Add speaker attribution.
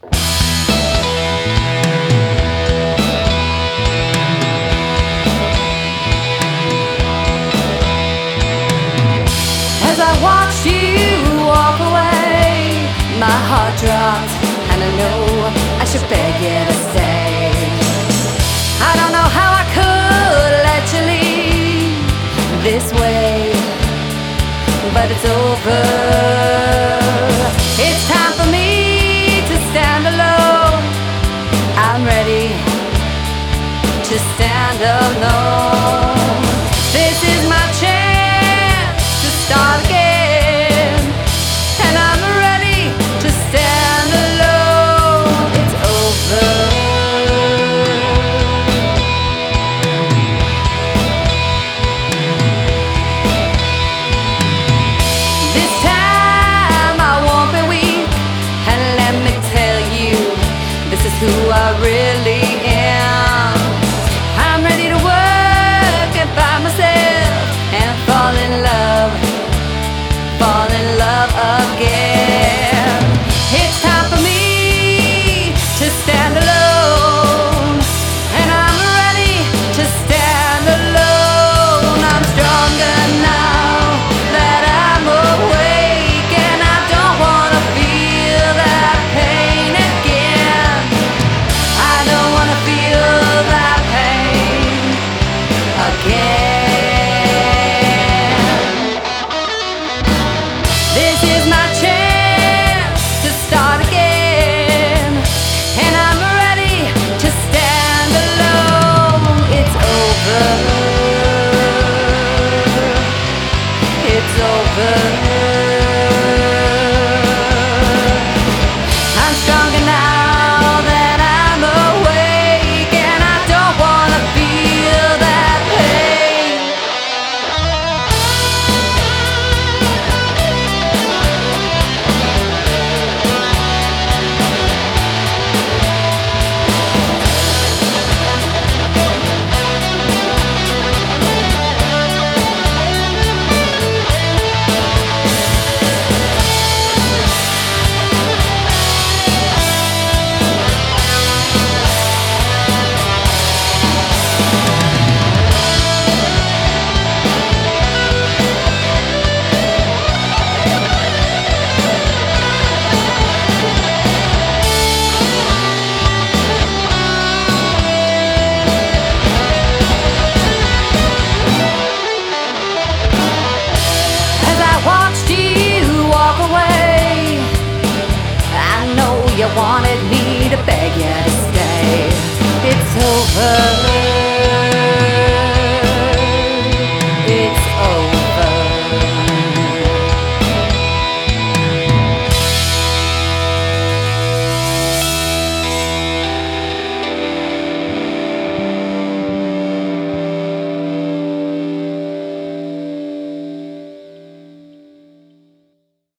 Speaker 1: As I watched you walk away, my heart dropped, and I know I should beg you to stay. I don't know how I could let you leave this way, but it's over. It's time for me to stand alone. I'm ready to stand alone. This is my chance to start again, and I'm ready to stand alone. It's over. This time I won't be weak, and let me tell you, this is who I really am. I'm ready to work and find myself and fall in love again. It's time for me to stand alone, and I'm ready to stand alone. I'm stronger now that I'm awake, and I don't wanna feel that pain again. I don't wanna feel that pain again. This is my chance to start again, and I'm ready to stand alone. It's over. It's over. I'm stronger now that I'm awake, and I don't wanna feel that pain. As I watched you walk away, I know you wanted me to beg you to stay. It's over.